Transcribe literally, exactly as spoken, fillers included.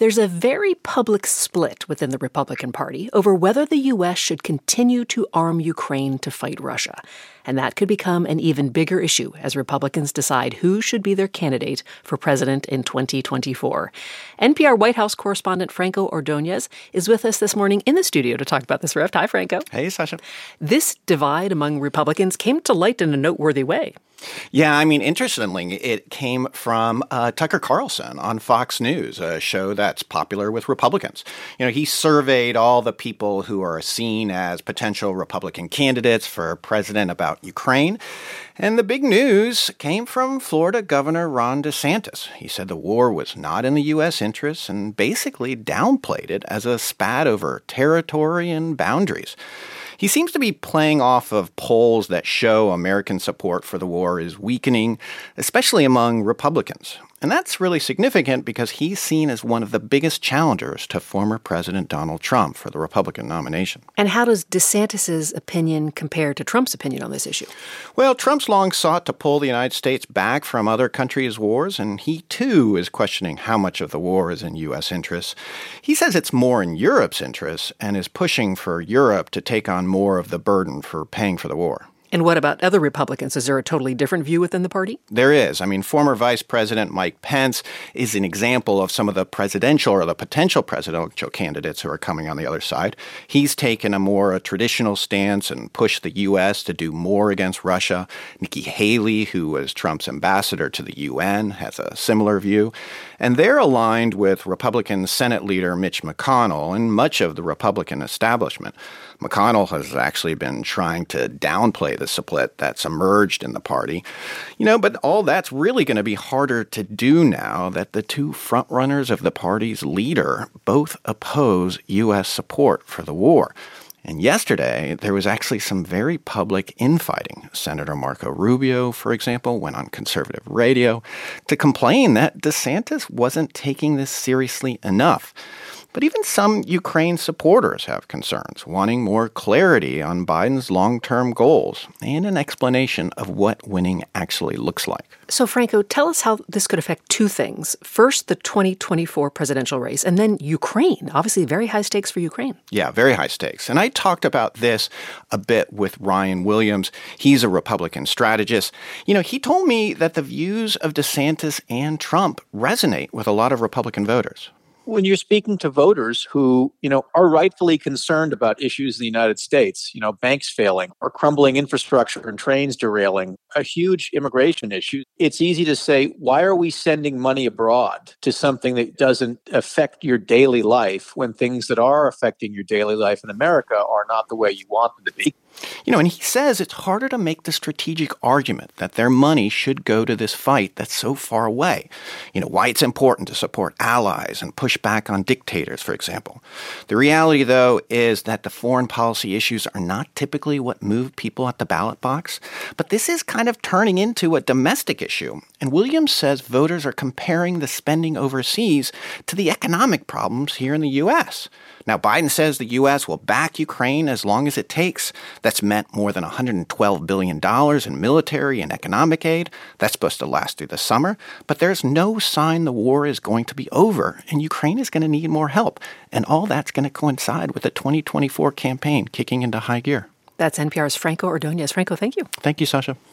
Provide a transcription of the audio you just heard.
There's a very public split within the Republican Party over whether the U S should continue to arm Ukraine to fight Russia. And that could become an even bigger issue as Republicans decide who should be their candidate for president in twenty twenty-four. N P R White House correspondent Franco Ordonez is with us this morning in the studio to talk about this rift. Hi, Franco. Hey, Sasha. This divide among Republicans came to light in a noteworthy way. Yeah, I mean, interestingly, it came from uh, Tucker Carlson on Fox News, a show that's popular with Republicans. You know, he surveyed all the people who are seen as potential Republican candidates for president about Ukraine. And the big news came from Florida Governor Ron DeSantis. He said the war was not in the U S interests and basically downplayed it as a spat over territory and boundaries. He seems to be playing off of polls that show American support for the war is weakening, especially among Republicans. And that's really significant because he's seen as one of the biggest challengers to former President Donald Trump for the Republican nomination. And how does DeSantis' opinion compare to Trump's opinion on this issue? Well, Trump's long sought to pull the United States back from other countries' wars, and he, too, is questioning how much of the war is in U S interests. He says it's more in Europe's interests and is pushing for Europe to take on more of the burden for paying for the war. And what about other Republicans? Is there a totally different view within the party? There is. I mean, former Vice President Mike Pence is an example of some of the presidential or the potential presidential candidates who are coming on the other side. He's taken a more a traditional stance and pushed the U S to do more against Russia. Nikki Haley, who was Trump's ambassador to the U N, has a similar view. And they're aligned with Republican Senate leader Mitch McConnell and much of the Republican establishment. McConnell has actually been trying to downplay the split that's emerged in the party. You know, but all that's really going to be harder to do now that the two frontrunners of the party's leader both oppose U S support for the war. And yesterday, there was actually some very public infighting. Senator Marco Rubio, for example, went on conservative radio to complain that DeSantis wasn't taking this seriously enough. But even some Ukraine supporters have concerns, wanting more clarity on Biden's long-term goals and an explanation of what winning actually looks like. So, Franco, tell us how this could affect two things. First, the twenty twenty-four presidential race, and then Ukraine. Obviously, very high stakes for Ukraine. Yeah, very high stakes. And I talked about this a bit with Ryan Williams. He's a Republican strategist. You know, he told me that the views of DeSantis and Trump resonate with a lot of Republican voters. When you're speaking to voters who, you know, are rightfully concerned about issues in the United States, you know, banks failing or crumbling infrastructure and trains derailing, a huge immigration issue, it's easy to say, why are we sending money abroad to something that doesn't affect your daily life when things that are affecting your daily life in America are not the way you want them to be? You know, and he says it's harder to make the strategic argument that their money should go to this fight that's so far away. You know, why it's important to support allies and push back on dictators, for example. The reality, though, is that the foreign policy issues are not typically what move people at the ballot box. But this is kind of turning into a domestic issue. And Williams says voters are comparing the spending overseas to the economic problems here in the U S. Now, Biden says the U S will back Ukraine as long as it takes. That's meant more than one hundred twelve billion dollars in military and economic aid. That's supposed to last through the summer. But there's no sign the war is going to be over, and Ukraine is going to need more help. And all that's going to coincide with the twenty twenty-four campaign kicking into high gear. That's N P R's Franco Ordonez. Franco, thank you. Thank you, Sasha.